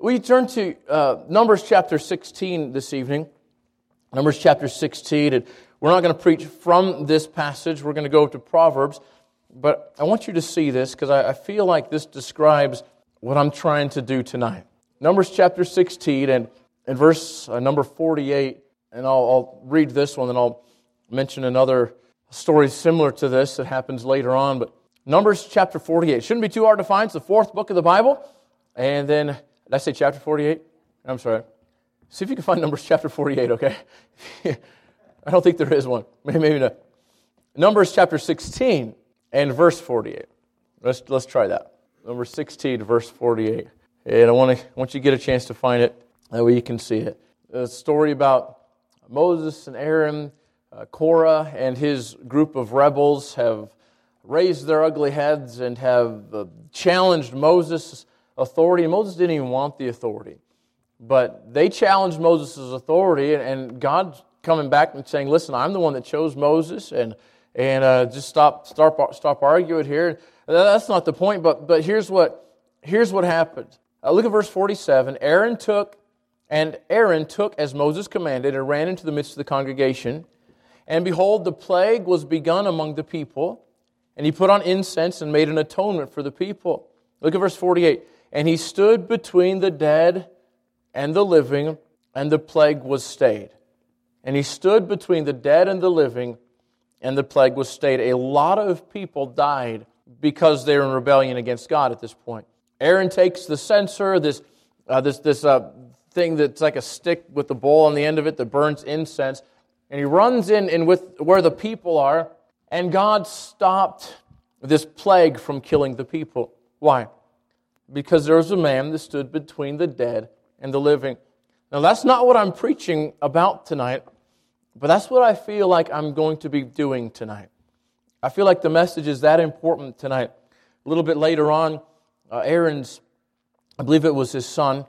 We turn to Numbers chapter 16 this evening. Numbers chapter 16, and we're not going to preach from this passage. We're going to go to Proverbs. But I want you to see this because I feel like this describes what I'm trying to do tonight. Numbers chapter 16 and verse number 48, and I'll read this one and I'll mention another story similar to this that happens later on. But Numbers chapter 48. Shouldn't be too hard to find. It's the fourth book of the Bible. And then, did I say chapter 48? I'm sorry. See if you can find Numbers chapter 48, okay? I don't think there is one. Maybe not. Numbers chapter 16 and verse 48. Let's try that. Numbers 16, verse 48. And I want you to get a chance to find it. That way you can see it. A story about Moses and Aaron, Korah and his group of rebels have raised their ugly heads and have challenged Moses' authority. And Moses didn't even want the authority. But they challenged Moses' authority, and God's coming back and saying, listen, I'm the one that chose Moses, and just stop arguing here. That's not the point, but here's what happened. Look at verse 47. Aaron took as Moses commanded and ran into the midst of the congregation. And behold, the plague was begun among the people. And he put on incense and made an atonement for the people. Look at verse 48. And he stood between the dead and the living, and the plague was stayed. And he stood between the dead and the living, and the plague was stayed. A lot of people died because they were in rebellion against God at this point. Aaron takes the censer, this thing that's like a stick with the bowl on the end of it that burns incense, and he runs in with where the people are, and God stopped this plague from killing the people. Why? Because there was a man that stood between the dead and the living. Now that's not what I'm preaching about tonight, but that's what I feel like I'm going to be doing tonight. I feel like the message is that important tonight. A little bit later on, Aaron's, I believe it was his son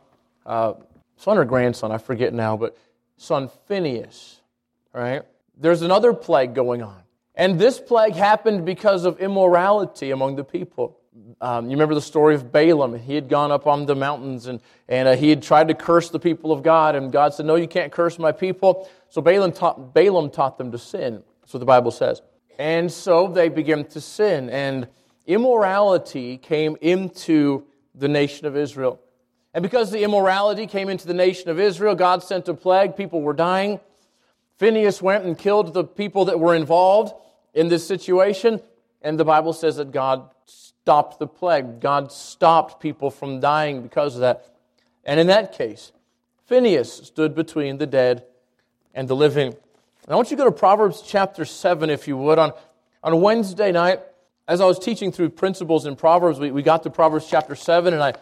or grandson, I forget now, but son Phinehas, right? There's another plague going on. And this plague happened because of immorality among the people. You remember the story of Balaam. He had gone up on the mountains and he had tried to curse the people of God. And God said, no, you can't curse my people. So Balaam taught them to sin. That's what the Bible says. And so they began to sin. And immorality came into the nation of Israel. And because the immorality came into the nation of Israel, God sent a plague. People were dying. Phinehas went and killed the people that were involved in this situation. And the Bible says that God stopped the plague. God stopped people from dying because of that. And in that case, Phinehas stood between the dead and the living. And I want you to go to Proverbs chapter 7, if you would. On Wednesday night, as I was teaching through principles in Proverbs, we got to Proverbs chapter 7, and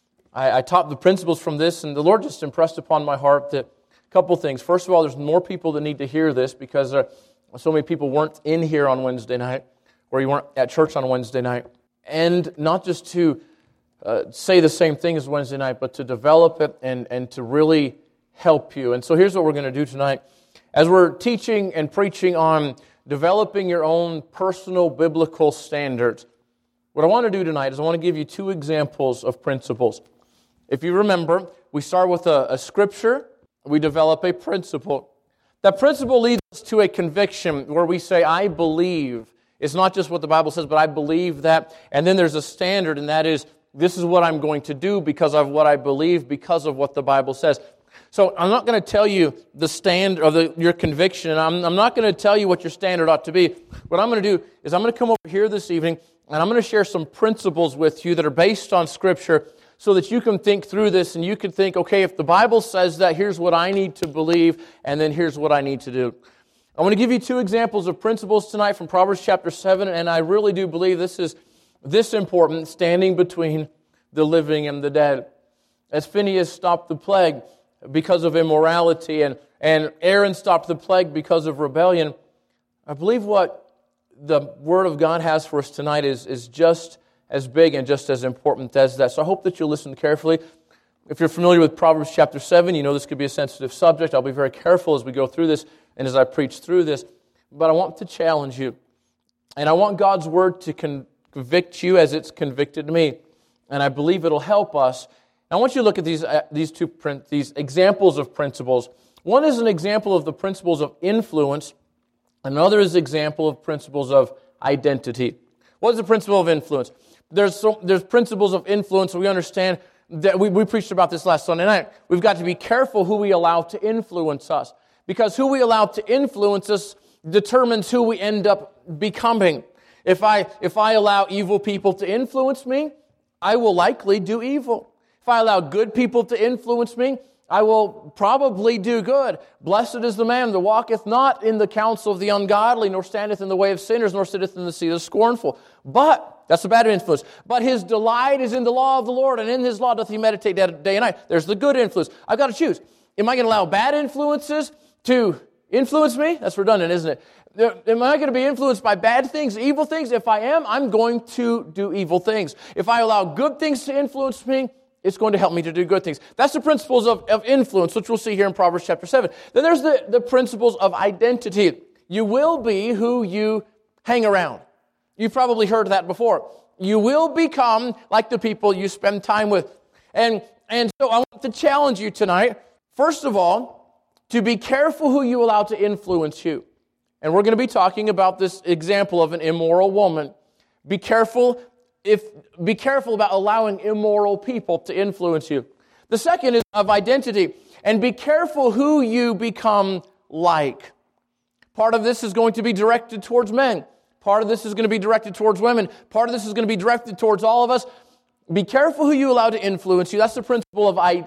I taught the principles from this, and the Lord just impressed upon my heart that a couple things. First of all, there's more people that need to hear this because so many people weren't in here on Wednesday night, or you weren't at church on Wednesday night. And not just to say the same thing as Wednesday night, but to develop it and to really help you. And so here's what we're going to do tonight. As we're teaching and preaching on developing your own personal biblical standards, what I want to do tonight is I want to give you two examples of principles. If you remember, we start with a scripture, we develop a principle. That principle leads us to a conviction where we say, I believe. It's not just what the Bible says, but I believe that. And then there's a standard, and that is, this is what I'm going to do because of what I believe, because of what the Bible says. So I'm not going to tell you the standard of your conviction. I'm not going to tell you what your standard ought to be. What I'm going to do is I'm going to come over here this evening, and I'm going to share some principles with you that are based on Scripture so that you can think through this and you can think, okay, if the Bible says that, here's what I need to believe, and then here's what I need to do. I want to give you two examples of principles tonight from Proverbs chapter 7, and I really do believe this is this important, standing between the living and the dead. As Phinehas stopped the plague because of immorality, and Aaron stopped the plague because of rebellion, I believe what the Word of God has for us tonight is just as big and just as important as that. So I hope that you'll listen carefully. If you're familiar with Proverbs chapter 7, you know this could be a sensitive subject. I'll be very careful as we go through this and as I preach through this. But I want to challenge you. And I want God's Word to convict you as it's convicted me. And I believe it'll help us Now, I want you to look at these examples of principles. One is an example of the principles of influence. Another is an example of principles of identity. What is the principle of influence? There's principles of influence. We understand that we preached about this last Sunday night. We've got to be careful who we allow to influence us, because who we allow to influence us determines who we end up becoming. If I allow evil people to influence me, I will likely do evil. If I allow good people to influence me, I will probably do good. Blessed is the man that walketh not in the counsel of the ungodly, nor standeth in the way of sinners, nor sitteth in the seat of the scornful. But, that's the bad influence, but his delight is in the law of the Lord, and in his law doth he meditate day and night. There's the good influence. I've got to choose. Am I going to allow bad influences to influence me? That's redundant, isn't it? Am I going to be influenced by bad things, evil things? If I am, I'm going to do evil things. If I allow good things to influence me, it's going to help me to do good things. That's the principles of influence, which we'll see here in Proverbs chapter 7. Then there's the principles of identity. You will be who you hang around. You've probably heard that before. You will become like the people you spend time with. And so I want to challenge you tonight, first of all, to be careful who you allow to influence you. And we're going to be talking about this example of an immoral woman. Be careful about allowing immoral people to influence you. The second is of identity. And be careful who you become like. Part of this is going to be directed towards men. Part of this is going to be directed towards women. Part of this is going to be directed towards all of us. Be careful who you allow to influence you. That's the principle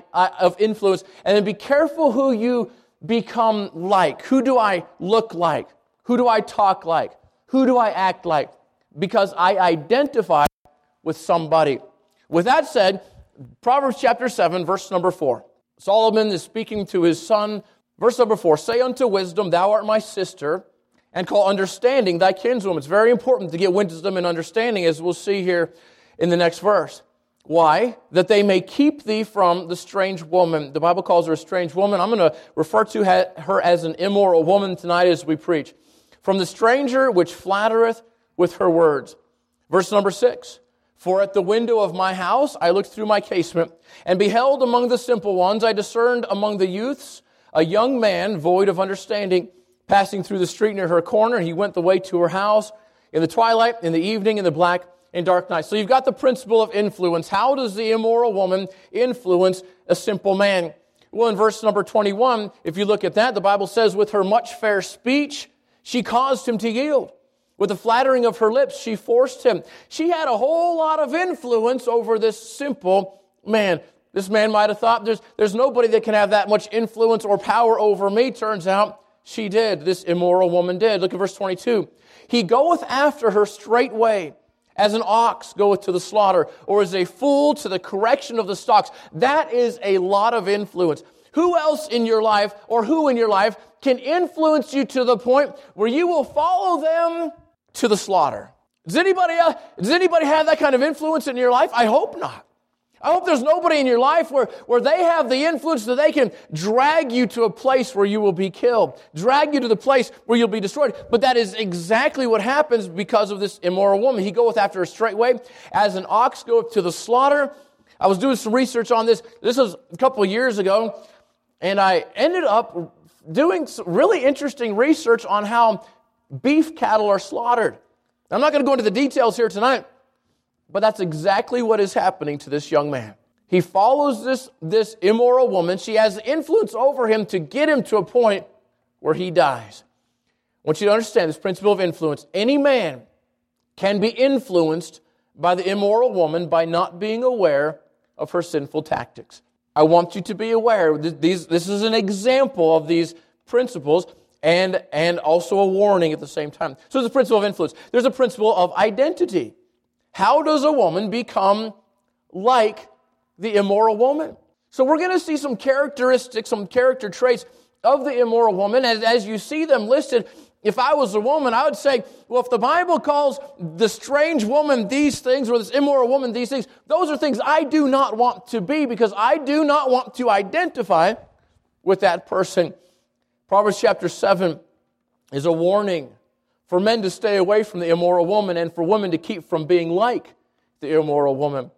of influence. And then be careful who you become like. Who do I look like? Who do I talk like? Who do I act like? Because I identify with somebody. With that said, Proverbs chapter 7, verse number 4. Solomon is speaking to his son. Verse number 4, say unto wisdom, thou art my sister, and call understanding thy kinswoman. It's very important to get wisdom and understanding, as we'll see here in the next verse. Why? That they may keep thee from the strange woman. The Bible calls her a strange woman. I'm going to refer to her as an immoral woman tonight as we preach. From the stranger which flattereth with her words. Verse number 6. For at the window of my house I looked through my casement, and beheld among the simple ones, I discerned among the youths a young man void of understanding. Passing through the street near her corner, he went the way to her house in the twilight, in the evening, in the black and dark night. So you've got the principle of influence. How does the immoral woman influence a simple man? Well, in verse number 21, if you look at that, the Bible says, with her much fair speech, she caused him to yield. With the flattering of her lips, she forced him. She had a whole lot of influence over this simple man. This man might have thought, there's nobody that can have that much influence or power over me. Turns out she did. This immoral woman did. Look at verse 22. He goeth after her straightway, as an ox goeth to the slaughter, or as a fool to the correction of the stocks. That is a lot of influence. Who else in your life, or who in your life, can influence you to the point where you will follow them to the slaughter? Does anybody have that kind of influence in your life? I hope not. I hope there's nobody in your life where they have the influence that they can drag you to a place where you will be killed, drag you to the place where you'll be destroyed. But that is exactly what happens because of this immoral woman. He goeth after her straightway, as an ox goeth to the slaughter. I was doing some research on this. This was a couple of years ago, and I ended up doing some really interesting research on how beef cattle are slaughtered. I'm not going to go into the details here tonight, but that's exactly what is happening to this young man. He follows this immoral woman. She has influence over him to get him to a point where he dies. I want you to understand this principle of influence. Any man can be influenced by the immoral woman by not being aware of her sinful tactics. I want you to be aware. This is an example of these principles and also a warning at the same time. So there's a principle of influence. There's a principle of identity. How does a woman become like the immoral woman? So we're going to see some characteristics, some character traits of the immoral woman. As you see them listed, if I was a woman, I would say, well, if the Bible calls the strange woman these things, or this immoral woman these things, those are things I do not want to be, because I do not want to identify with that person. Proverbs chapter 7 is a warning for men to stay away from the immoral woman and for women to keep from being like the immoral woman.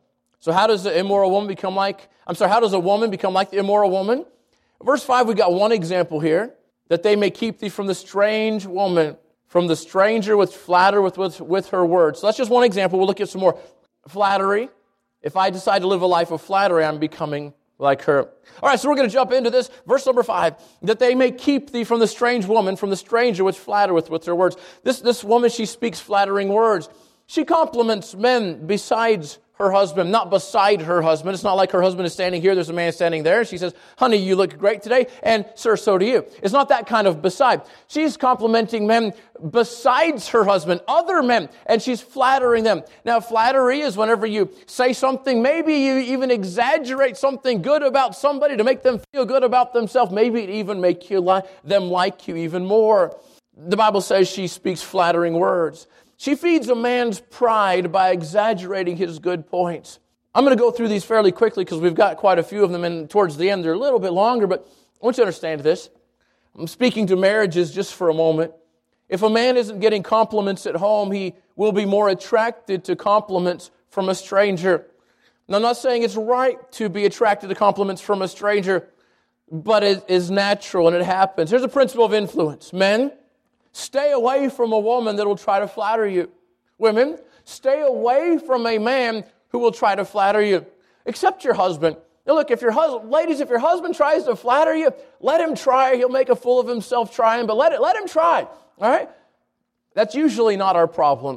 So how does a woman become like the immoral woman? Verse 5, we got one example here, that they may keep thee from the strange woman, from the stranger which flatter with her words. So that's just one example. We'll look at some more. Flattery. If I decide to live a life of flattery, I'm becoming like her. All right, so we're going to jump into this. Verse number 5, that they may keep thee from the strange woman, from the stranger which flattereth with her words. This woman, she speaks flattering words. She compliments men besides her husband, not beside her husband. It's not like her husband is standing here, there's a man standing there. She says, honey, you look great today, and sir, so do you. It's not that kind of beside. She's complimenting men besides her husband, other men, and she's flattering them. Now, flattery is whenever you say something, maybe you even exaggerate something good about somebody to make them feel good about themselves. Maybe it even make them like you even more. The Bible says she speaks flattering words. She feeds a man's pride by exaggerating his good points. I'm going to go through these fairly quickly because we've got quite a few of them, and towards the end they're a little bit longer, but I want you to understand this. I'm speaking to marriages just for a moment. If a man isn't getting compliments at home, he will be more attracted to compliments from a stranger. Now, I'm not saying it's right to be attracted to compliments from a stranger, but it is natural and it happens. Here's a principle of influence. Men, stay away from a woman that will try to flatter you. Women, stay away from a man who will try to flatter you. Except your husband. Now look, if your husband tries to flatter you, let him try. He'll make a fool of himself trying, but let him try. All right? That's usually not our problem.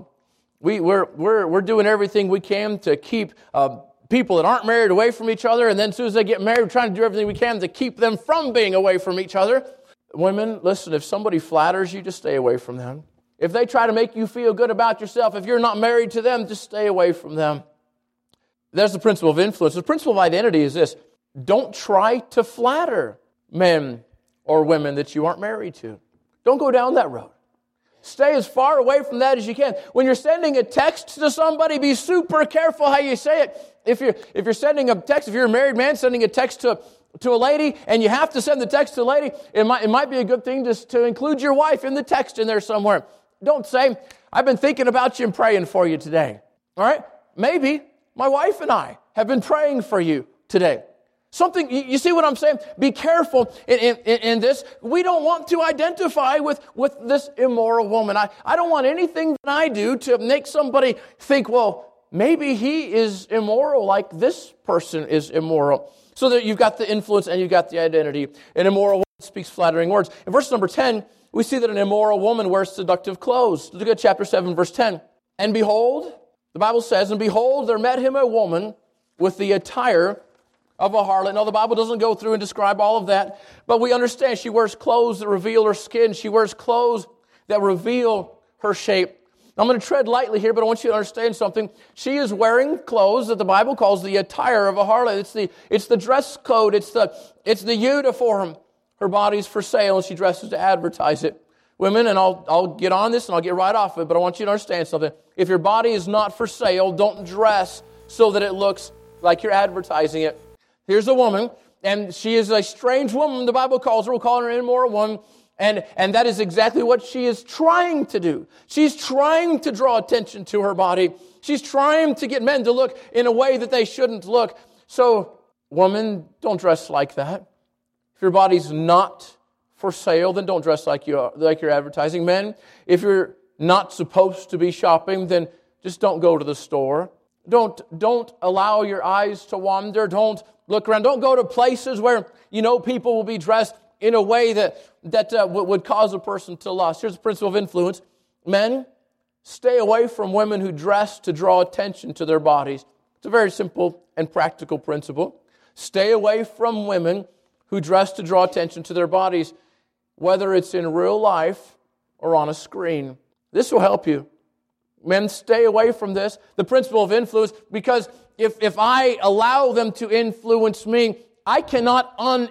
We're doing everything we can to keep people that aren't married away from each other, and then as soon as they get married, we're trying to do everything we can to keep them from being away from each other. Women, listen, if somebody flatters you, just stay away from them. If they try to make you feel good about yourself, if you're not married to them, just stay away from them. There's the principle of influence. The principle of identity is this. Don't try to flatter men or women that you aren't married to. Don't go down that road. Stay as far away from that as you can. When you're sending a text to somebody, be super careful how you say it. If you're sending a text, if you're a married man sending a text to a lady, and you have to send the text to a lady, it might be a good thing to include your wife in the text in there somewhere. Don't say, I've been thinking about you and praying for you today. All right? Maybe my wife and I have been praying for you today. Something, you see what I'm saying? Be careful in this. We don't want to identify with this immoral woman. I don't want anything that I do to make somebody think, well, maybe he is immoral like this person is immoral. So that you've got the influence and you've got the identity. An immoral woman speaks flattering words. In verse number 10, we see that an immoral woman wears seductive clothes. Look at chapter 7, verse 10. And behold, the Bible says, and behold, there met him a woman with the attire of a harlot. Now, the Bible doesn't go through and describe all of that, but we understand she wears clothes that reveal her skin. She wears clothes that reveal her shape. I'm going to tread lightly here, but I want you to understand something. She is wearing clothes that the Bible calls the attire of a harlot. It's the dress code. It's the uniform. Her body's for sale, and she dresses to advertise it. Women, and I'll get on this and I'll get right off it, but I want you to understand something. If your body is not for sale, don't dress so that it looks like you're advertising it. Here's a woman, and she is a strange woman. The Bible calls her. We'll call her an immoral woman. And that is exactly what she is trying to do. She's trying to draw attention to her body. She's trying to get men to look in a way that they shouldn't look. So, woman, don't dress like that. If your body's not for sale, then don't dress like you're advertising. Men, if you're not supposed to be shopping, then just don't go to the store. Don't allow your eyes to wander. Don't look around. Don't go to places where you know people will be dressed in a way that would cause a person to lust. Here's the principle of influence. Men, stay away from women who dress to draw attention to their bodies. It's a very simple and practical principle. Stay away from women who dress to draw attention to their bodies, whether it's in real life or on a screen. This will help you. Men, stay away from this. The principle of influence, because if I allow them to influence me, I cannot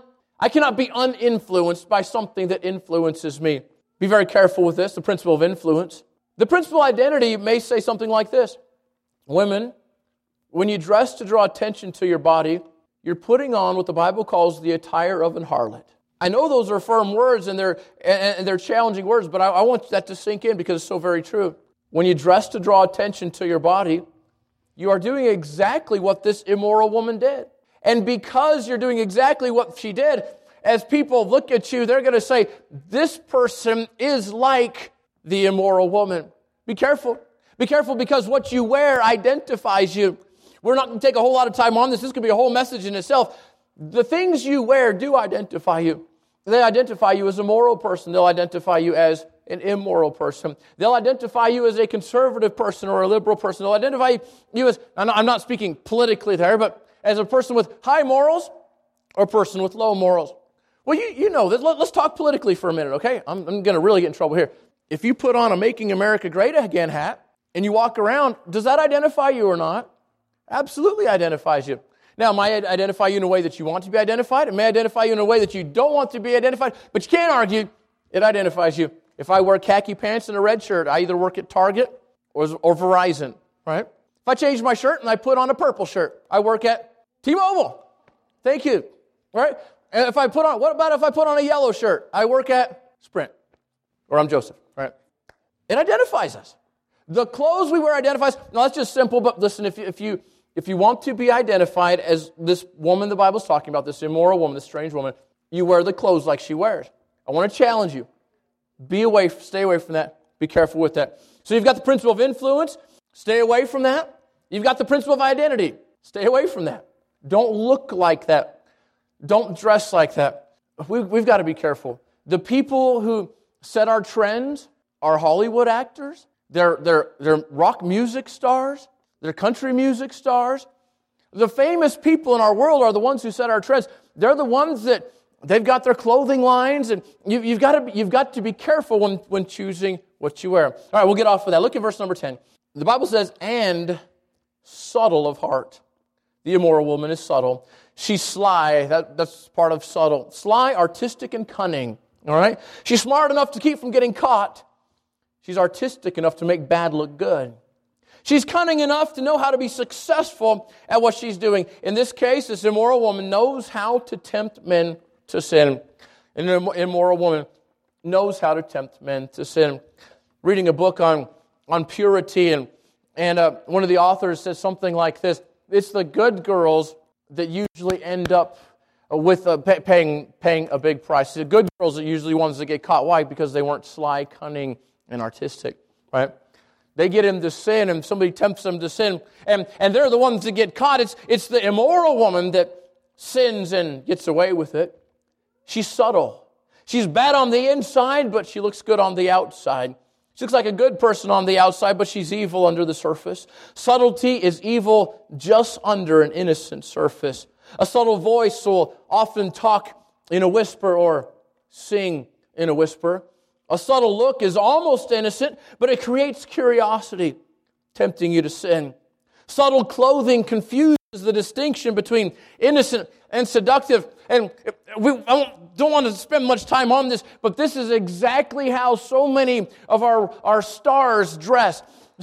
be uninfluenced by something that influences me. Be very careful with this, the principle of influence. The principle of identity may say something like this. Women, when you dress to draw attention to your body, you're putting on what the Bible calls the attire of an harlot. I know those are firm words and they're challenging words, but I want that to sink in because it's so very true. When you dress to draw attention to your body, you are doing exactly what this immoral woman did. And because you're doing exactly what she did, as people look at you, they're going to say, this person is like the immoral woman. Be careful. Be careful, because what you wear identifies you. We're not going to take a whole lot of time on this. This could be a whole message in itself. The things you wear do identify you. They identify you as a moral person. They'll identify you as an immoral person. They'll identify you as a conservative person or a liberal person. They'll identify you as, I'm not speaking politically there, but as a person with high morals or a person with low morals. Well, you know this. Let's talk politically for a minute, okay? I'm going to really get in trouble here. If you put on a Making America Great Again hat and you walk around, does that identify you or not? Absolutely identifies you. Now, it might identify you in a way that you want to be identified. It may identify you in a way that you don't want to be identified. But you can't argue. It identifies you. If I wear khaki pants and a red shirt, I either work at Target or Verizon, right? If I change my shirt and I put on a purple shirt, I work at T-Mobile. Thank you, right? And what about if I put on a yellow shirt? I work at Sprint, or I'm Joseph, right? It identifies us. The clothes we wear identifies. Now, that's just simple, but listen, if you want to be identified as this woman the Bible's talking about, this immoral woman, this strange woman, you wear the clothes like she wears. I want to challenge you. Stay away from that. Be careful with that. So you've got the principle of influence. Stay away from that. You've got the principle of identity. Stay away from that. Don't look like that. Don't dress like that. We've got to be careful. The people who set our trends are Hollywood actors. They're rock music stars. They're country music stars. The famous people in our world are the ones who set our trends. They're the ones that they've got their clothing lines, and you've got to be careful when choosing what you wear. All right, we'll get off of that. Look at verse number 10. The Bible says, and subtle of heart. The immoral woman is subtle. She's sly. That's part of subtle. Sly, artistic, and cunning. All right? She's smart enough to keep from getting caught. She's artistic enough to make bad look good. She's cunning enough to know how to be successful at what she's doing. In this case, this immoral woman knows how to tempt men to sin. And an immoral woman knows how to tempt men to sin. Reading a book on purity, and one of the authors says something like this: it's the good girls that usually end up with paying a big price. The good girls are usually ones that get caught. Why? Because they weren't sly, cunning, and artistic, right? They get into sin, and somebody tempts them to sin, and they're the ones that get caught. It's the immoral woman that sins and gets away with it. She's subtle. She's bad on the inside, but she looks good on the outside. She looks like a good person on the outside, but she's evil under the surface. Subtlety is evil just under an innocent surface. A subtle voice will often talk in a whisper or sing in a whisper. A subtle look is almost innocent, but it creates curiosity, tempting you to sin. Subtle clothing confuses the distinction between innocent and seductive. And I don't want to spend much time on this, but this is exactly how so many of our stars dress.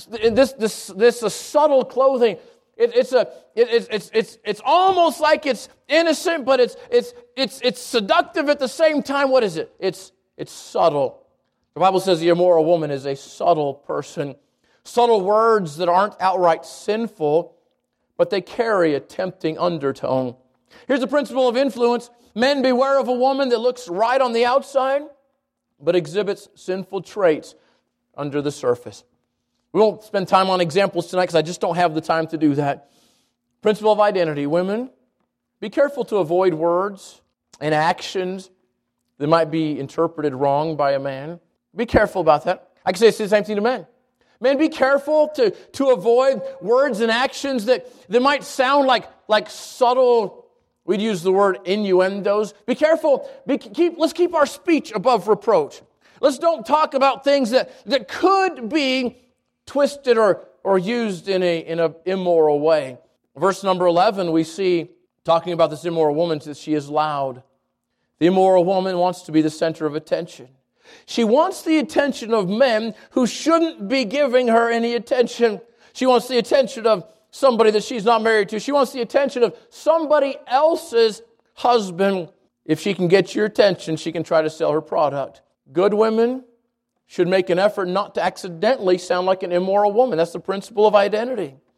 This subtle clothing. It's almost like it's innocent, but it's seductive at the same time. What is it? It's subtle. The Bible says the immoral woman is a subtle person. Subtle words that aren't outright sinful, but they carry a tempting undertone. Here's the principle of influence. Men, beware of a woman that looks right on the outside, but exhibits sinful traits under the surface. We won't spend time on examples tonight because I just don't have the time to do that. Principle of identity. Women, be careful to avoid words and actions that might be interpreted wrong by a man. Be careful about that. I can say it's the same thing to men. Men, be careful to avoid words and actions that might sound like subtle, we'd use the word innuendos. Be careful. Let's keep our speech above reproach. Let's don't talk about things that could be twisted or used in an immoral way. Verse number 11, we see, talking about this immoral woman, that she is loud. The immoral woman wants to be the center of attention. She wants the attention of men who shouldn't be giving her any attention. She wants the attention of somebody that she's not married to. She wants the attention of somebody else's husband. If she can get your attention, she can try to sell her product. Good women should make an effort not to accidentally sound like an immoral woman. That's the principle of identity.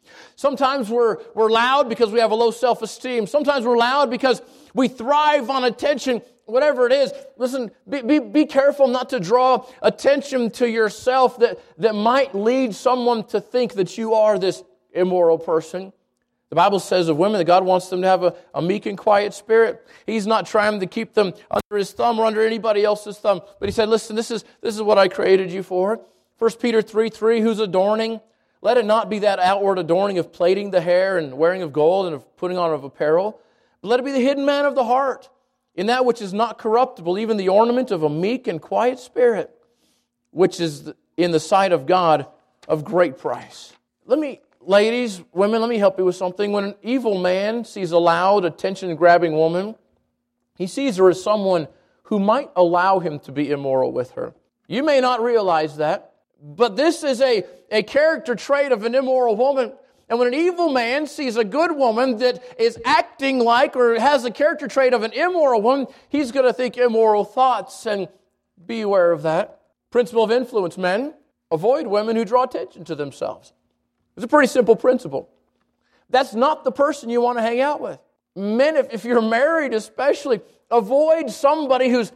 Sometimes we're loud because we have a low self-esteem. Sometimes we're loud because we thrive on attention, whatever it is. Listen, be careful not to draw attention to yourself that might lead someone to think that you are this immoral person. The Bible says of women that God wants them to have a meek and quiet spirit. He's not trying to keep them under His thumb or under anybody else's thumb. But He said, listen, this is what I created you for. 1 Peter 3:3, who's adorning? Let it not be that outward adorning of plaiting the hair and wearing of gold and of putting on of apparel. But let it be the hidden man of the heart, in that which is not corruptible, even the ornament of a meek and quiet spirit, which is in the sight of God of great price. Ladies, women, let me help you with something. When an evil man sees a loud, attention-grabbing woman, he sees her as someone who might allow him to be immoral with her. You may not realize that, but this is a character trait of an immoral woman. And when an evil man sees a good woman that is acting like or has a character trait of an immoral woman, he's going to think immoral thoughts, and be aware of that. Principle of influence, men, avoid women who draw attention to themselves. It's a pretty simple principle. That's not the person you want to hang out with. Men, if you're married especially, avoid somebody who's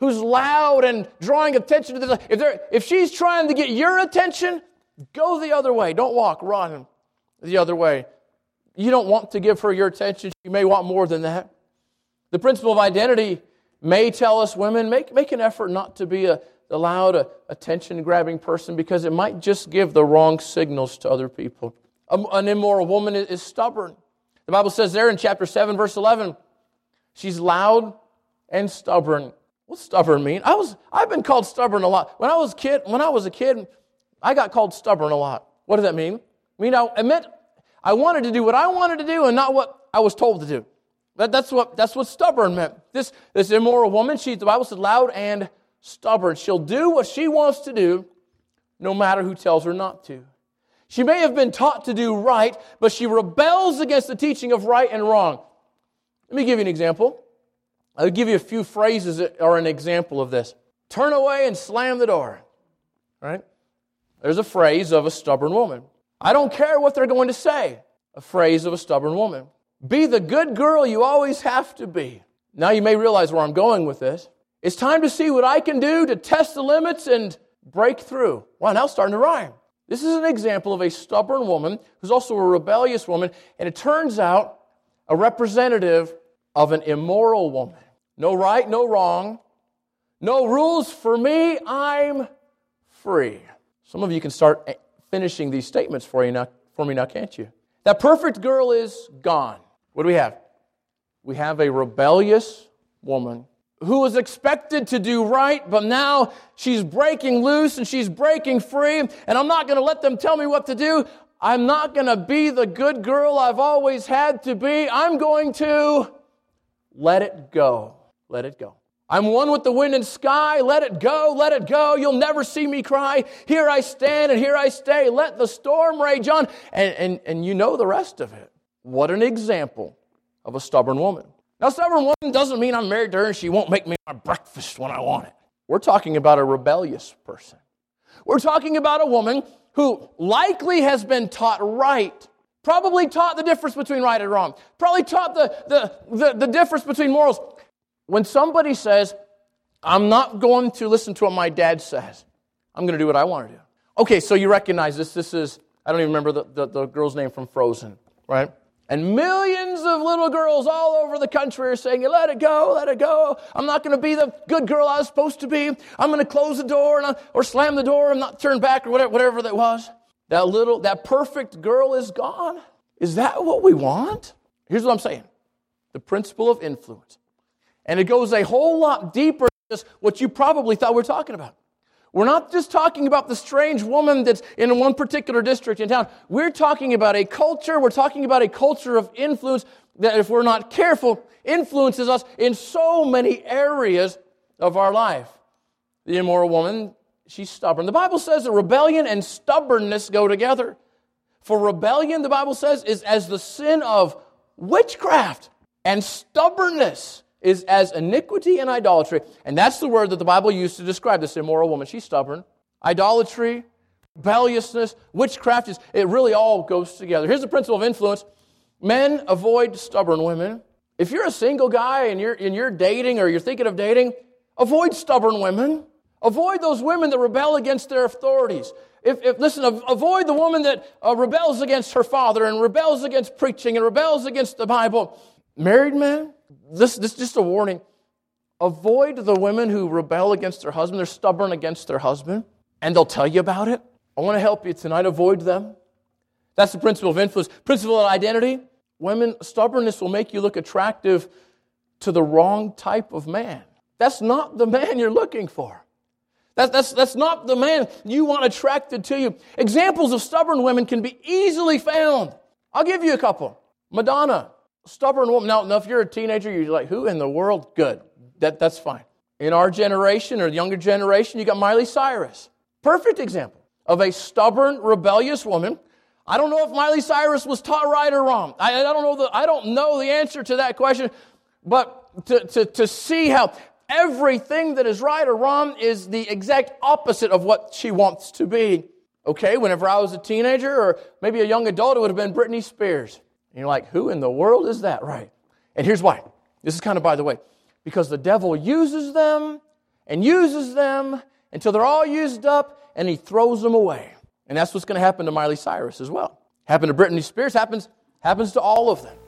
loud and drawing attention to themselves. If she's trying to get your attention, go the other way. Don't walk, run the other way. You don't want to give her your attention. She may want more than that. The principle of identity may tell us women, make an effort not to be the loud, attention-grabbing person, because it might just give the wrong signals to other people. An immoral woman is stubborn. The Bible says there in chapter 7, verse 11, she's loud and stubborn. What's stubborn mean? I've been called stubborn a lot. When I was a kid, I got called stubborn a lot. What does that mean? It meant I wanted to do what I wanted to do and not what I was told to do. That's what stubborn meant. This immoral woman, the Bible said, loud and stubborn. She'll do what she wants to do, no matter who tells her not to. She may have been taught to do right, but she rebels against the teaching of right and wrong. Let me give you an example. I'll give you a few phrases that are an example of this. Turn away and slam the door. Right? There's a phrase of a stubborn woman. I don't care what they're going to say. A phrase of a stubborn woman. Be the good girl you always have to be. Now you may realize where I'm going with this. It's time to see what I can do to test the limits and break through. Wow, now it's starting to rhyme. This is an example of a stubborn woman who's also a rebellious woman, and it turns out a representative of an immoral woman. No right, no wrong. No rules for me, I'm free. Some of you can start finishing these statements for me now, can't you? That perfect girl is gone. What do we have? We have a rebellious woman who was expected to do right, but now she's breaking loose and she's breaking free, and I'm not going to let them tell me what to do. I'm not going to be the good girl I've always had to be. I'm going to let it go. Let it go. I'm one with the wind and sky. Let it go. Let it go. You'll never see me cry. Here I stand and here I stay. Let the storm rage on. And you know the rest of it. What an example of a stubborn woman. Now, stubborn woman doesn't mean I'm married to her and she won't make me my breakfast when I want it. We're talking about a rebellious person. We're talking about a woman who likely has been taught right. Probably taught the difference between right and wrong. Probably taught the difference between morals. When somebody says, I'm not going to listen to what my dad says, I'm going to do what I want to do. Okay, so you recognize this. This is, I don't even remember the girl's name from Frozen, right? And millions of little girls all over the country are saying, let it go, let it go. I'm not going to be the good girl I was supposed to be. I'm going to close the door or slam the door and not turn back or whatever that was. That perfect girl is gone. Is that what we want? Here's what I'm saying. The principle of influence. And it goes a whole lot deeper than just what you probably thought we were talking about. We're not just talking about the strange woman that's in one particular district in town. We're talking about a culture. We're talking about a culture of influence that, if we're not careful, influences us in so many areas of our life. The immoral woman, she's stubborn. The Bible says that rebellion and stubbornness go together. For rebellion, the Bible says, is as the sin of witchcraft, and stubbornness is as iniquity and idolatry. And that's the word that the Bible used to describe this immoral woman. She's stubborn. Idolatry, rebelliousness, witchcraft, it really all goes together. Here's the principle of influence. Men, avoid stubborn women. If you're a single guy and you're dating or you're thinking of dating, avoid stubborn women. Avoid those women that rebel against their authorities. Avoid the woman that rebels against her father and rebels against preaching and rebels against the Bible. Married men, this is just a warning. Avoid the women who rebel against their husband. They're stubborn against their husband, and they'll tell you about it. I want to help you tonight. Avoid them. That's the principle of influence. Principle of identity. Women, stubbornness will make you look attractive to the wrong type of man. That's not the man you're looking for. That's not the man you want attracted to you. Examples of stubborn women can be easily found. I'll give you a couple. Madonna, stubborn woman. Now, if you're a teenager, you're like, who in the world? Good. That's fine. In our generation or the younger generation, you got Miley Cyrus. Perfect example of a stubborn, rebellious woman. I don't know if Miley Cyrus was taught right or wrong. I don't know the answer to that question. But to see how everything that is right or wrong is the exact opposite of what she wants to be. Okay, whenever I was a teenager or maybe a young adult, it would have been Britney Spears. And you're like, who in the world is that? Right. And here's why. This is kind of by the way. Because the devil uses them until they're all used up and he throws them away. And that's what's going to happen to Miley Cyrus as well. Happened to Britney Spears, happens to all of them.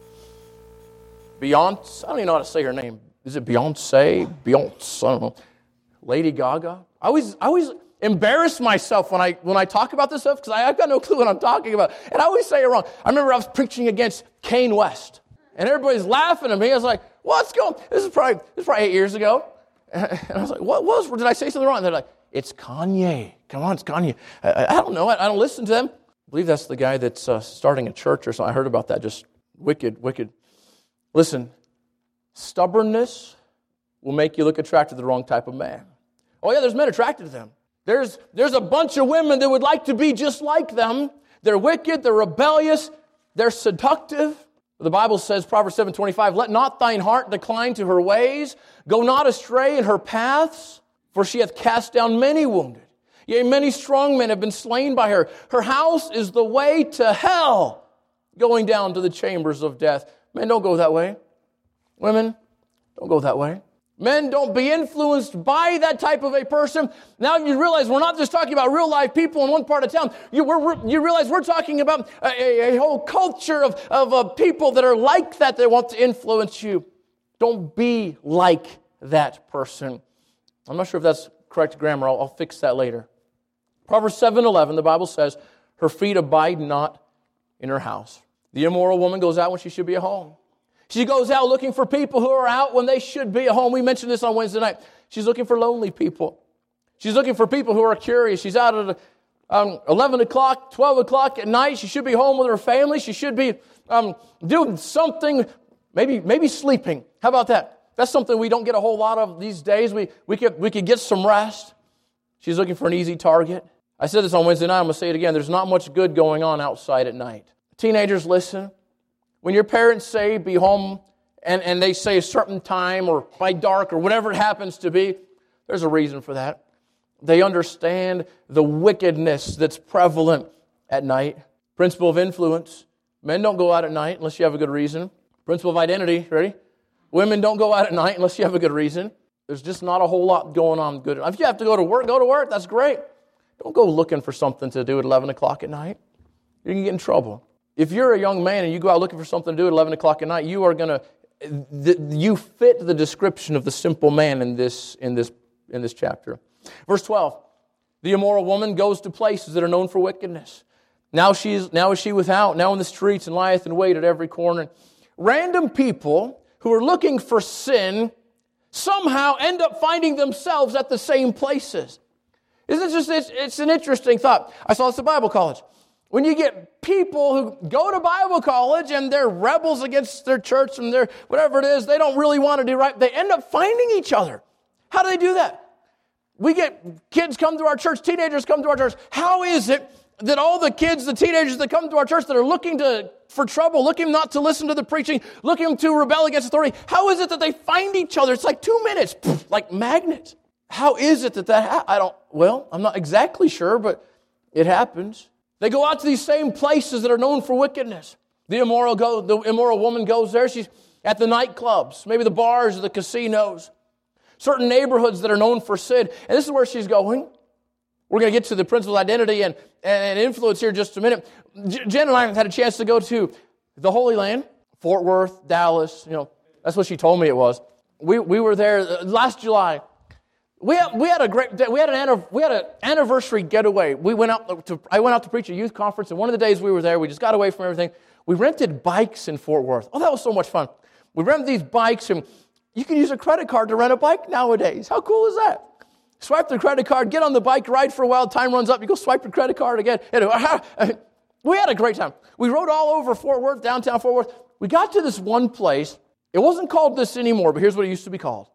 Beyonce, I don't even know how to say her name. Is it Beyonce? Beyonce, I don't know. Lady Gaga. I always embarrass myself when I talk about this stuff because I've got no clue what I'm talking about. And I always say it wrong. I remember I was preaching against Kanye West. And everybody's laughing at me. I was like, what's going on? This is probably 8 years ago. And I was like, did I say something wrong? And they're like, it's Kanye. Come on, it's Kanye. I don't know. I don't listen to them. I believe that's the guy that's starting a church or something. I heard about that. Just wicked. Listen, stubbornness will make you look attracted to the wrong type of man. Oh yeah, there's men attracted to them. There's a bunch of women that would like to be just like them. They're wicked, they're rebellious, they're seductive. The Bible says, Proverbs 7:25, let not thine heart decline to her ways. Go not astray in her paths, for she hath cast down many wounded. Yea, many strong men have been slain by her. Her house is the way to hell, going down to the chambers of death. Men, don't go that way. Women, don't go that way. Men, don't be influenced by that type of a person. Now you realize we're not just talking about real life people in one part of town. You realize we're talking about a whole culture of people that are like that want to influence you. Don't be like that person. I'm not sure if that's correct grammar. I'll fix that later. Proverbs 7:11, the Bible says, her feet abide not in her house. The immoral woman goes out when she should be at home. She goes out looking for people who are out when they should be at home. We mentioned this on Wednesday night. She's looking for lonely people. She's looking for people who are curious. She's out at 11 o'clock, 12 o'clock at night. She should be home with her family. She should be doing something, maybe sleeping. How about that? That's something we don't get a whole lot of these days. We could get some rest. She's looking for an easy target. I said this on Wednesday night. I'm going to say it again. There's not much good going on outside at night. Teenagers, listen. When your parents say be home and they say a certain time or by dark or whatever it happens to be, there's a reason for that. They understand the wickedness that's prevalent at night. Principle of influence. Men don't go out at night unless you have a good reason. Principle of identity. Ready? Women don't go out at night unless you have a good reason. There's just not a whole lot going on good. If you have to go to work. That's great. Don't go looking for something to do at 11 o'clock at night. You can get in trouble. If you're a young man and you go out looking for something to do at 11 o'clock at night, you fit the description of the simple man in this chapter. Verse 12, the immoral woman goes to places that are known for wickedness. Now is she without, now in the streets, and lieth in wait at every corner. Random people who are looking for sin somehow end up finding themselves at the same places. It's an interesting thought. I saw this at Bible college. When you get people who go to Bible college and they're rebels against their church and their whatever it is, they don't really want to do right, they end up finding each other. How do they do that? We get kids come to our church, teenagers come to our church. How is it that all the kids, the teenagers that come to our church that are looking for trouble, looking not to listen to the preaching, looking to rebel against authority, how is it that they find each other? It's like 2 minutes, like magnets. How is it that I'm not exactly sure, but It happens. They go out to these same places that are known for wickedness. The immoral woman goes there. She's at the nightclubs, maybe the bars or the casinos, certain neighborhoods that are known for sin. And this is where she's going. We're going to get to the principle of identity and influence here in just a minute. Jen and I had a chance to go to the Holy Land, Fort Worth, Dallas. That's what she told me it was. We were there last July. We had an anniversary getaway. I went out to preach a youth conference, and one of the days we were there, we just got away from everything. We rented bikes in Fort Worth. Oh, that was so much fun. We rented these bikes, and you can use a credit card to rent a bike nowadays. How cool is that? Swipe the credit card, get on the bike, ride for a while, time runs up, you go swipe the credit card again. We had a great time. We rode all over Fort Worth, downtown Fort Worth. We got to this one place. It wasn't called this anymore, but here's what it used to be called.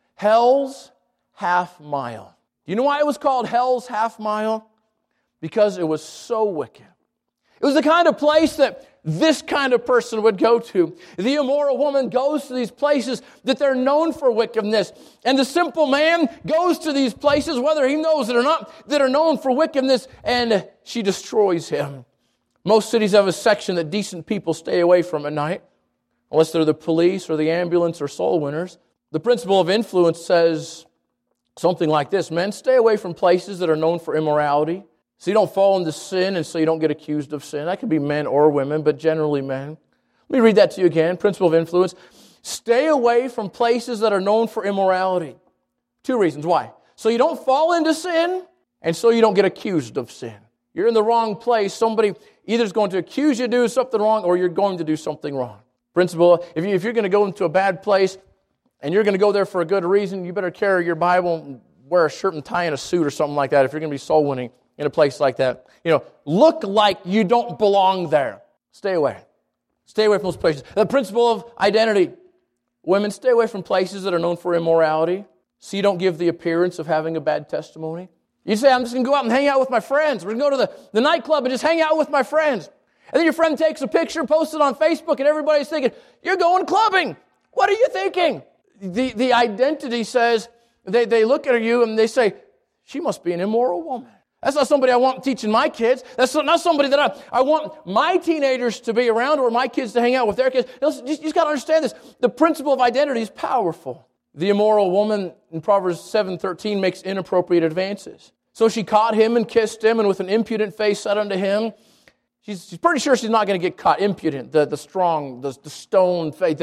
Hell's Half Mile. Do you know why it was called Hell's Half Mile? Because it was so wicked. It was the kind of place that this kind of person would go to. The immoral woman goes to these places that they're known for wickedness. And the simple man goes to these places, whether he knows it or not, that are known for wickedness, and she destroys him. Most cities have a section that decent people stay away from at night, unless they're the police or the ambulance or soul winners. The principle of influence says something like this: men, stay away from places that are known for immorality, so you don't fall into sin and so you don't get accused of sin. That could be men or women, but generally men. Let me read that to you again. Principle of influence. Stay away from places that are known for immorality. 2 reasons. Why? So you don't fall into sin and so you don't get accused of sin. You're in the wrong place. Somebody either is going to accuse you of doing something wrong or you're going to do something wrong. Principle, if you're going to go into a bad place and you're going to go there for a good reason, you better carry your Bible and wear a shirt and tie and a suit or something like that if you're going to be soul winning in a place like that. Look like you don't belong there. Stay away. Stay away from those places. The principle of identity. Women, stay away from places that are known for immorality so you don't give the appearance of having a bad testimony. You say, I'm just going to go out and hang out with my friends. We're going to go to the nightclub and just hang out with my friends. And then your friend takes a picture, posts it on Facebook, and everybody's thinking, you're going clubbing. What are you thinking? The identity says, they look at you and they say, she must be an immoral woman. That's not somebody I want teaching my kids. That's not somebody that I want my teenagers to be around or my kids to hang out with their kids. You just got to understand this. The principle of identity is powerful. The immoral woman in Proverbs 7:13 makes inappropriate advances. So she caught him and kissed him, and with an impudent face said unto him, she's pretty sure she's not going to get caught. Impudent, the strong, the stone face.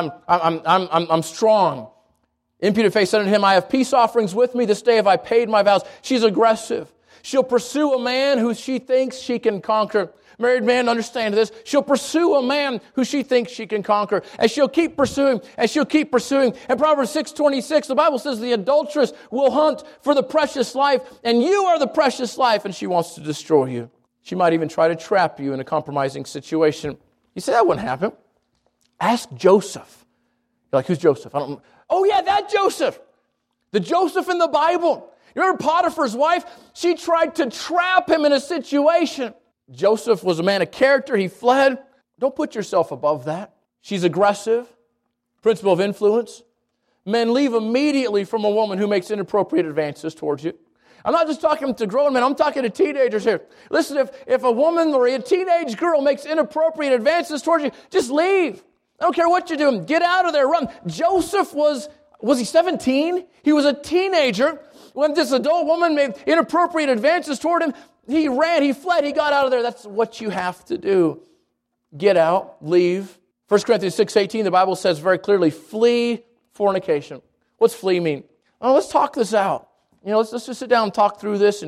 I'm strong. Impudent face said unto him, I have peace offerings with me. This day have I paid my vows. She's aggressive. She'll pursue a man who she thinks she can conquer. Married man, understand this. She'll pursue a man who she thinks she can conquer. And she'll keep pursuing, and she'll keep pursuing. In Proverbs 6:26, the Bible says the adulteress will hunt for the precious life, and you are the precious life, and she wants to destroy you. She might even try to trap you in a compromising situation. You say, that wouldn't happen. Ask Joseph. You're like, who's Joseph? Oh yeah, that Joseph. The Joseph in the Bible. You remember Potiphar's wife? She tried to trap him in a situation. Joseph was a man of character. He fled. Don't put yourself above that. She's aggressive. Principle of influence. Men, leave immediately from a woman who makes inappropriate advances towards you. I'm not just talking to grown men. I'm talking to teenagers here. Listen, if a woman or a teenage girl makes inappropriate advances towards you, just leave. I don't care what you're doing. Get out of there. Run. Joseph was he 17? He was a teenager. When this adult woman made inappropriate advances toward him, he ran, he fled, he got out of there. That's what you have to do. Get out, leave. 1 Corinthians 6:18, the Bible says very clearly, flee fornication. What's flee mean? Well, let's talk this out. Let's just sit down and talk through this.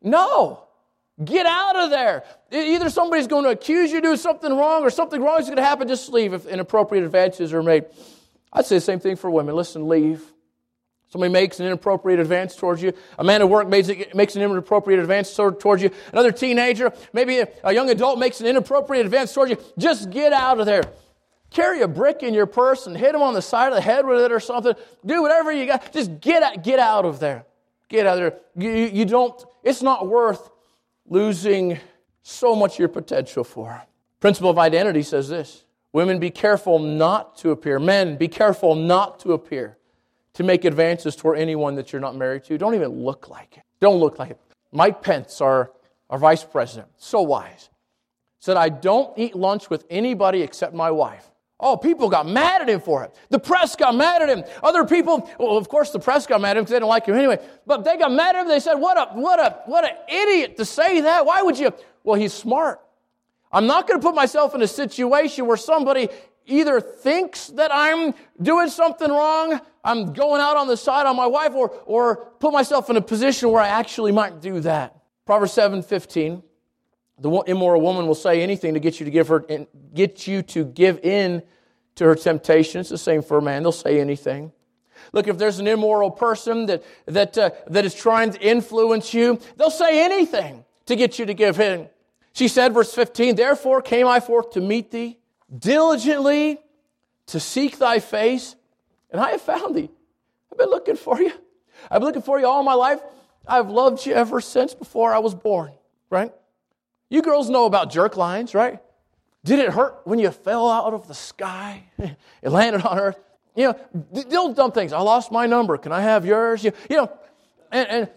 No, get out of there. Either somebody's going to accuse you of doing something wrong or something wrong is going to happen. Just leave if inappropriate advances are made. I'd say the same thing for women. Listen, leave. Somebody makes an inappropriate advance towards you. A man at work makes an inappropriate advance towards you. Another teenager, maybe a young adult makes an inappropriate advance towards you. Just get out of there. Carry a brick in your purse and hit him on the side of the head with it or something. Do whatever you got. Just get out of there. Get out of there. You don't. It's not worth losing so much of your potential for. Principle of identity says this. Women, be careful not to appear. Men, be careful not to appear to make advances toward anyone that you're not married to. Don't even look like it. Don't look like it. Mike Pence, our our vice president, so wise, said, I don't eat lunch with anybody except my wife. Oh, people got mad at him for it. The press got mad at him. Other people, well, of course the press got mad at him because they didn't like him anyway. But they got mad at him. They said, what an idiot to say that. Why would you? Well, he's smart. I'm not going to put myself in a situation where somebody either thinks that I'm doing something wrong, I'm going out on the side on my wife, or put myself in a position where I actually might do that. Proverbs 7:15. The immoral woman will say anything to get you to give in to her temptation. It's the same for a man. They'll say anything. Look, if there's an immoral person that is trying to influence you, they'll say anything to get you to give in. She said, verse 15, therefore came I forth to meet thee, diligently to seek thy face, and I have found thee. I've been looking for you. I've been looking for you all my life. I've loved you ever since before I was born, right? You girls know about jerk lines, right? Did it hurt when you fell out of the sky? It landed on earth. You know, the old dumb things. I lost my number. Can I have yours? And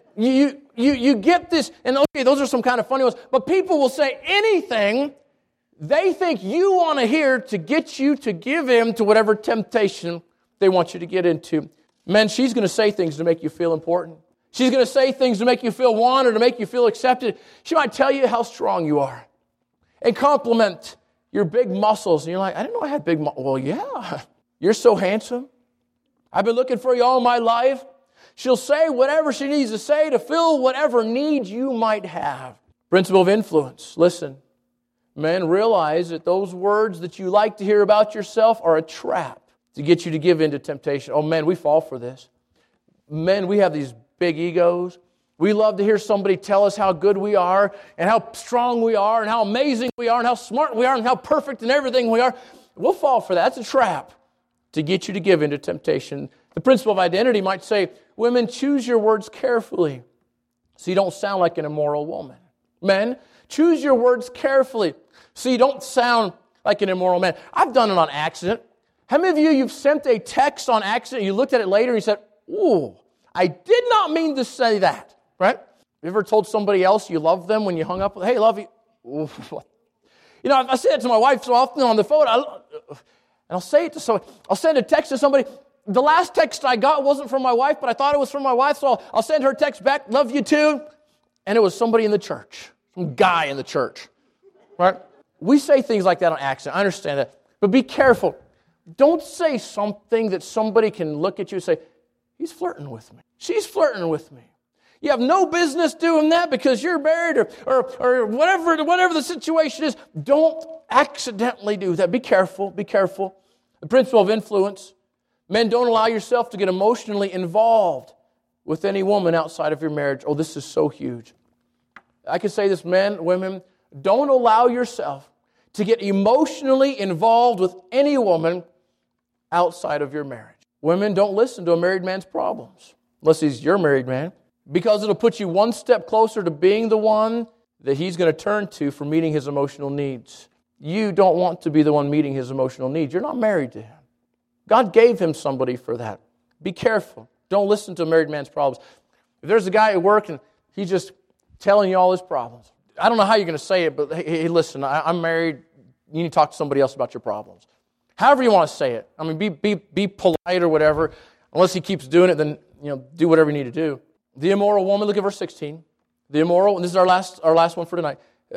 you get this, and okay, those are some kind of funny ones, but people will say anything they think you want to hear to get you to give in to whatever temptation they want you to get into. Men, she's going to say things to make you feel important. She's going to say things to make you feel wanted, to make you feel accepted. She might tell you how strong you are and compliment your big muscles. And you're like, I didn't know I had big muscles. Well, yeah, you're so handsome. I've been looking for you all my life. She'll say whatever she needs to say to fill whatever needs you might have. Principle of influence. Listen, men, realize that those words that you like to hear about yourself are a trap to get you to give in to temptation. Oh, men, we fall for this. Men, we have these big egos. We love to hear somebody tell us how good we are and how strong we are and how amazing we are and how smart we are and how perfect and everything we are. We'll fall for that. That's a trap to get you to give into temptation. The principle of identity might say, women, choose your words carefully so you don't sound like an immoral woman. Men, choose your words carefully so you don't sound like an immoral man. I've done it on accident. How many of you've sent a text on accident, you looked at it later and you said, ooh, I did not mean to say that, right? You ever told somebody else you love them when you hung up with, hey, love you? Ooh. You know, I say it to my wife so often on the phone, and I'll say it to somebody. I'll send a text to somebody. The last text I got wasn't from my wife, but I thought it was from my wife, so I'll send her a text back, love you too. And it was somebody in the church, some guy in the church, right? We say things like that on accident. I understand that. But be careful. Don't say something that somebody can look at you and say, he's flirting with me. She's flirting with me. You have no business doing that because you're married or whatever the situation is. Don't accidentally do that. Be careful. Be careful. The principle of influence. Men, don't allow yourself to get emotionally involved with any woman outside of your marriage. Oh, this is so huge. I can say this, men, women, don't allow yourself to get emotionally involved with any woman outside of your marriage. Women, don't listen to a married man's problems, unless he's your married man, because it'll put you one step closer to being the one that he's going to turn to for meeting his emotional needs. You don't want to be the one meeting his emotional needs. You're not married to him. God gave him somebody for that. Be careful. Don't listen to a married man's problems. If there's a guy at work and he's just telling you all his problems, I don't know how you're going to say it, but hey, listen, I'm married. You need to talk to somebody else about your problems. However you want to say it. I mean, be polite or whatever. Unless he keeps doing it, then do whatever you need to do. The immoral woman, look at verse 16. The immoral, and this is our last one for tonight.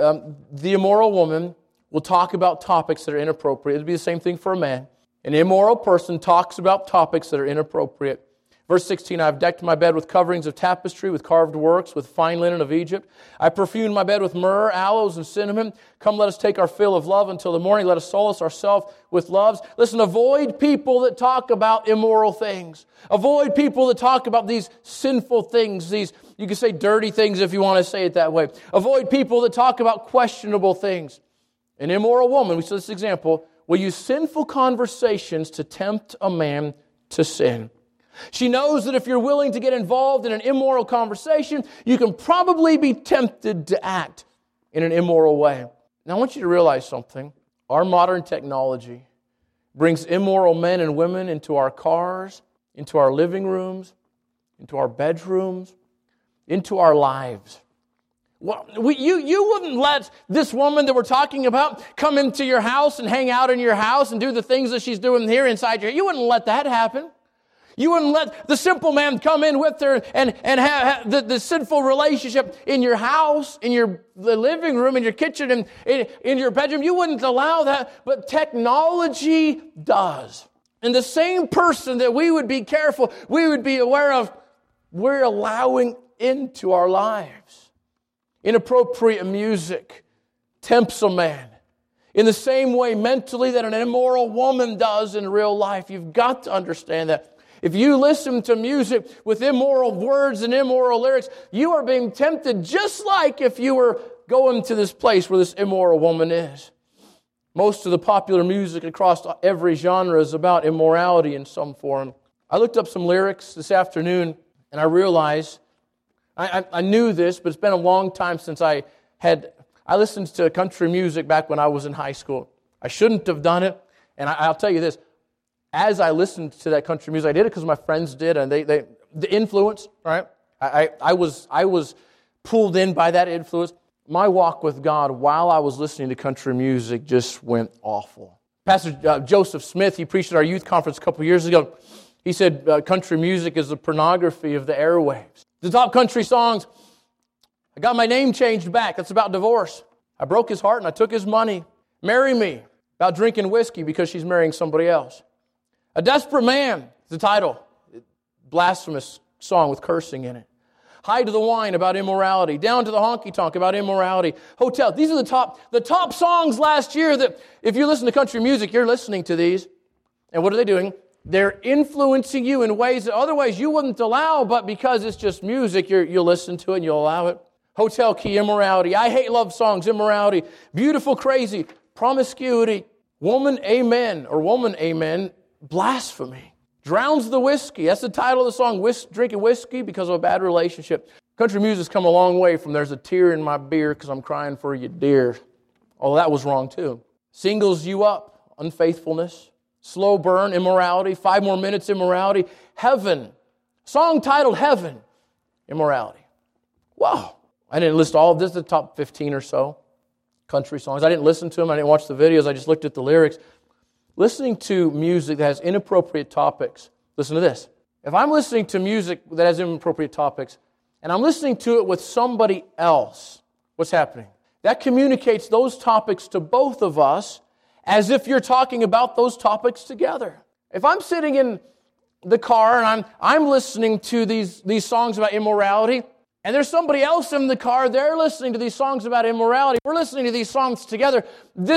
The immoral woman will talk about topics that are inappropriate. It'll be the same thing for a man. An immoral person talks about topics that are inappropriate. Verse 16, I have decked my bed with coverings of tapestry, with carved works, with fine linen of Egypt. I perfumed my bed with myrrh, aloes, and cinnamon. Come, let us take our fill of love until the morning. Let us solace ourselves with loves. Listen, avoid people that talk about immoral things. Avoid people that talk about these sinful things, these, you can say dirty things if you want to say it that way. Avoid people that talk about questionable things. An immoral woman, we saw this example, will use sinful conversations to tempt a man to sin. She knows that if you're willing to get involved in an immoral conversation, you can probably be tempted to act in an immoral way. Now, I want you to realize something. Our modern technology brings immoral men and women into our cars, into our living rooms, into our bedrooms, into our lives. Well, you wouldn't let this woman that we're talking about come into your house and hang out in your house and do the things that she's doing here inside your house. You wouldn't let that happen. You wouldn't let the simple man come in with her and have the sinful relationship in your house, in the living room, in your kitchen, and in your bedroom. You wouldn't allow that, but technology does. And the same person that we would be careful, we would be aware of, we're allowing into our lives. Inappropriate music tempts a man in the same way mentally that an immoral woman does in real life. You've got to understand that. If you listen to music with immoral words and immoral lyrics, you are being tempted just like if you were going to this place where this immoral woman is. Most of the popular music across every genre is about immorality in some form. I looked up some lyrics this afternoon, and I realized, I knew this, but it's been a long time since I listened to country music back when I was in high school. I shouldn't have done it, and I'll tell you this. As I listened to that country music, I did it because my friends did, and the influence, right? I was pulled in by that influence. My walk with God while I was listening to country music just went awful. Pastor Joseph Smith, he preached at our youth conference a couple years ago. He said country music is the pornography of the airwaves. The top country songs, I got my name changed back. That's about divorce. I broke his heart and I took his money. Marry me, about drinking whiskey because she's marrying somebody else. A Desperate Man, the title. Blasphemous song with cursing in it. High to the Wine, about immorality. Down to the Honky Tonk, about immorality. Hotel. These are the top songs last year that if you listen to country music, you're listening to these. And what are they doing? They're influencing you in ways that otherwise you wouldn't allow, but because it's just music, you'll listen to it and you'll allow it. Hotel Key, immorality. I Hate Love Songs, immorality. Beautiful Crazy, promiscuity. Woman Amen, or Woman Amen, blasphemy. Drowns the Whiskey. That's the title of the song, Drinking Whiskey because of a bad relationship. Country music's come a long way from There's a Tear in My Beer because I'm crying for you, dear. Oh, that was wrong too. Singles You Up, unfaithfulness. Slow Burn, immorality. 5 More Minutes, immorality. Heaven. Song titled Heaven, immorality. Wow. I didn't list all of this, the top 15 or so country songs. I didn't listen to them. I didn't watch the videos. I just looked at the lyrics. Listening to music that has inappropriate topics. Listen to this. If I'm listening to music that has inappropriate topics, and I'm listening to it with somebody else, what's happening? That communicates those topics to both of us as if you're talking about those topics together. If I'm sitting in the car and I'm listening to these songs about immorality, and there's somebody else in the car, they're listening to these songs about immorality. We're listening to these songs together.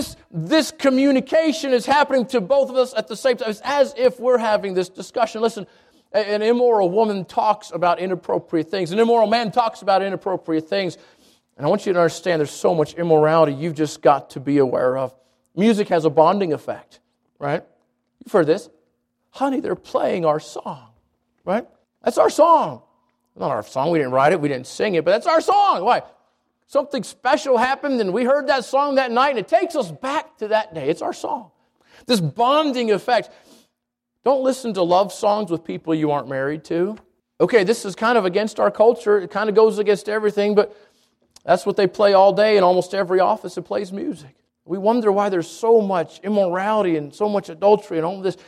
This communication is happening to both of us at the same time. It's as if we're having this discussion. Listen, an immoral woman talks about inappropriate things. An immoral man talks about inappropriate things. And I want you to understand there's so much immorality you've just got to be aware of. Music has a bonding effect, right? You've heard this. Honey, they're playing our song, right? That's our song. Not our song, we didn't write it, we didn't sing it, but that's our song. Why? Something special happened and we heard that song that night and it takes us back to that day. It's our song. This bonding effect. Don't listen to love songs with people you aren't married to. Okay, this is kind of against our culture. It kind of goes against everything, but that's what they play all day in almost every office that plays music. We wonder why there's so much immorality and so much adultery and all this.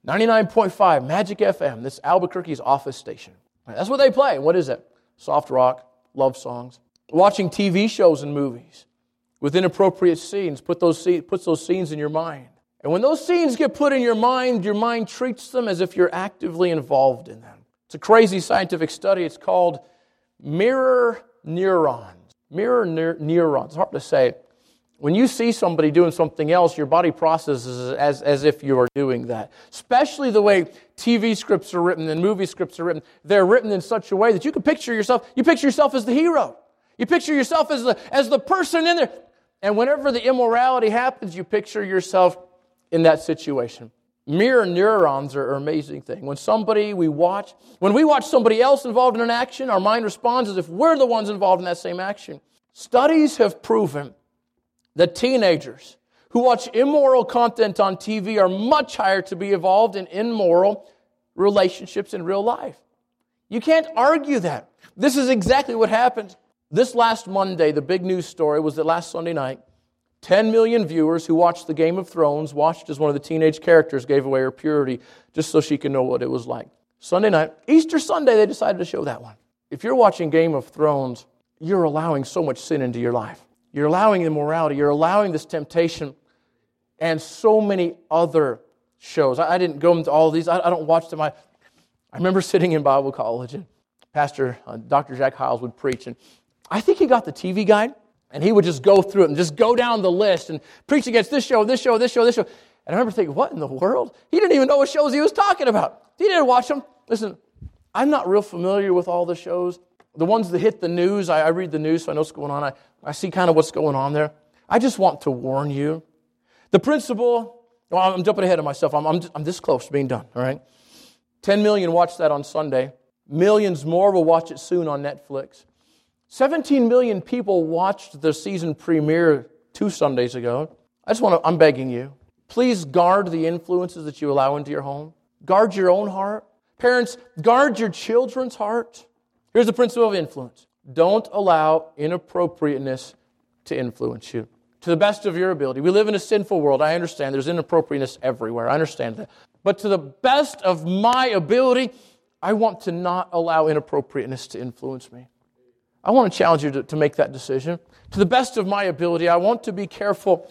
99.5 Magic FM, this Albuquerque's office station. That's what they play. What is it? Soft rock, love songs. Watching TV shows and movies with inappropriate scenes puts those scenes in your mind. And when those scenes get put in your mind treats them as if you're actively involved in them. It's a crazy scientific study. It's called mirror neurons. Mirror neurons. It's hard to say. When you see somebody doing something else, your body processes it as if you are doing that. Especially the way TV scripts are written and movie scripts are written. They're written in such a way that you can picture yourself as the hero. You picture yourself as the person in there. And whenever the immorality happens, you picture yourself in that situation. Mirror neurons are an amazing thing. When we watch somebody else involved in an action, our mind responds as if we're the ones involved in that same action. Studies have proven that teenagers who watch immoral content on TV are much higher to be involved in immoral relationships in real life. You can't argue that. This is exactly what happens. This last Monday, the big news story was that last Sunday night, 10 million viewers who watched the Game of Thrones watched as one of the teenage characters gave away her purity just so she could know what it was like. Sunday night, Easter Sunday, they decided to show that one. If you're watching Game of Thrones, you're allowing so much sin into your life. You're allowing immorality. You're allowing this temptation and so many other shows. I didn't go into all of these. I don't watch them. I remember sitting in Bible college and Pastor Dr. Jack Hiles would preach. And I think he got the TV guide and he would just go through it and just go down the list and preach against this show, this show, this show, this show. And I remember thinking, what in the world? He didn't even know what shows he was talking about. He didn't watch them. Listen, I'm not real familiar with all the shows. The ones that hit the news, I read the news so I know what's going on. I see kind of what's going on there. I just want to warn you. The principle, well, I'm jumping ahead of myself. I'm this close to being done, all right? 10 million watched that on Sunday. Millions more will watch it soon on Netflix. 17 million people watched the season premiere 2 Sundays ago. I'm begging you, please guard the influences that you allow into your home. Guard your own heart. Parents, guard your children's heart. Here's the principle of influence. Don't allow inappropriateness to influence you. To the best of your ability. We live in a sinful world. I understand there's inappropriateness everywhere. I understand that. But to the best of my ability, I want to not allow inappropriateness to influence me. I want to challenge you to make that decision. To the best of my ability, I want to be careful.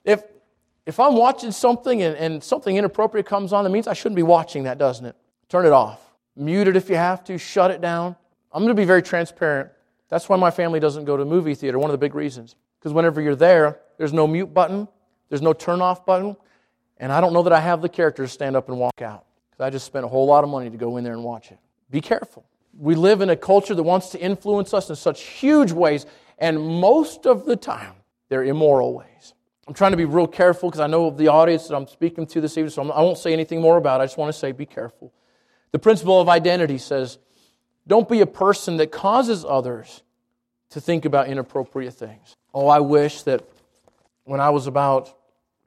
If I'm watching something and something inappropriate comes on, that means I shouldn't be watching that, doesn't it? Turn it off. Mute it if you have to. Shut it down. I'm going to be very transparent. That's why my family doesn't go to movie theater, one of the big reasons. Because whenever you're there, there's no mute button, there's no turn off button, and I don't know that I have the character to stand up and walk out. Because I just spent a whole lot of money to go in there and watch it. Be careful. We live in a culture that wants to influence us in such huge ways, and most of the time, they're immoral ways. I'm trying to be real careful because I know of the audience that I'm speaking to this evening, so I won't say anything more about it. I just want to say be careful. The principle of identity says, don't be a person that causes others to think about inappropriate things. Oh, I wish that when I was about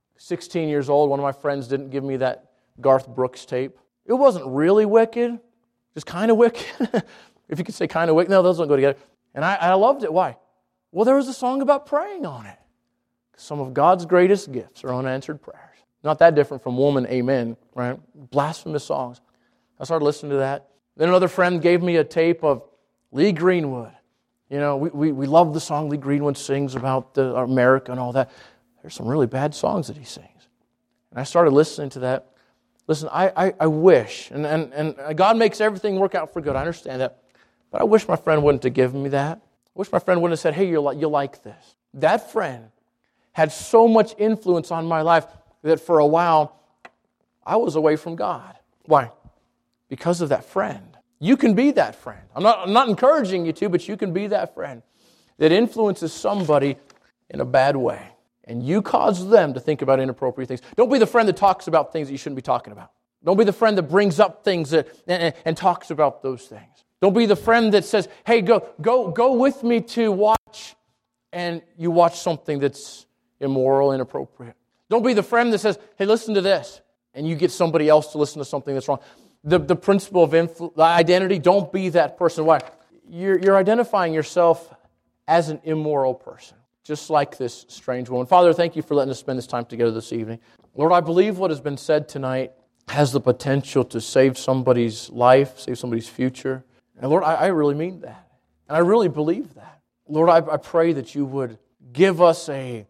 16 years old, one of my friends didn't give me that Garth Brooks tape. It wasn't really wicked, just kind of wicked. If you could say kind of wicked. No, those don't go together. And I loved it. Why? Well, there was a song about praying on it. Some of God's greatest gifts are unanswered prayers. Not that different from Woman, Amen, right? Blasphemous songs. I started listening to that. Then another friend gave me a tape of Lee Greenwood. You know, we love the song Lee Greenwood sings about America and all that. There's some really bad songs that he sings. And I started listening to that. Listen, I wish, and God makes everything work out for good. I understand that. But I wish my friend wouldn't have given me that. I wish my friend wouldn't have said, hey, you'll like this. That friend had so much influence on my life that for a while, I was away from God. Why? Because of that friend. You can be that friend. I'm not encouraging you to, but you can be that friend that influences somebody in a bad way. And you cause them to think about inappropriate things. Don't be the friend that talks about things that you shouldn't be talking about. Don't be the friend that brings up things and talks about those things. Don't be the friend that says, hey, go with me to watch, and you watch something that's immoral, inappropriate. Don't be the friend that says, hey, listen to this, and you get somebody else to listen to something that's wrong. The principle of identity, don't be that person. Why? You're identifying yourself as an immoral person, just like this strange woman. Father, thank you for letting us spend this time together this evening. Lord, I believe what has been said tonight has the potential to save somebody's life, save somebody's future. And Lord, I really mean that. And I really believe that. Lord, I pray that you would give us a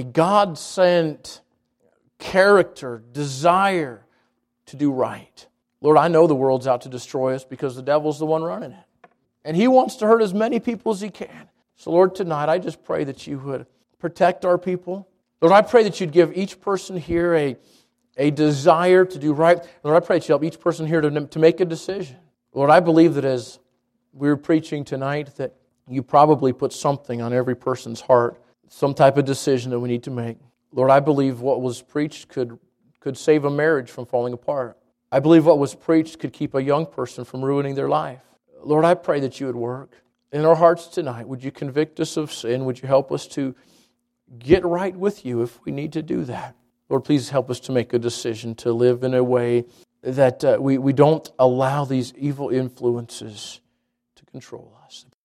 God-sent character, desire to do right. Lord, I know the world's out to destroy us because the devil's the one running it. And he wants to hurt as many people as he can. So Lord, tonight I just pray that you would protect our people. Lord, I pray that you'd give each person here a desire to do right. Lord, I pray that you help each person here to make a decision. Lord, I believe that as we were preaching tonight that you probably put something on every person's heart, some type of decision that we need to make. Lord, I believe what was preached could save a marriage from falling apart. I believe what was preached could keep a young person from ruining their life. Lord, I pray that you would work in our hearts tonight. Would you convict us of sin? Would you help us to get right with you if we need to do that? Lord, please help us to make a decision to live in a way that we don't allow these evil influences to control us.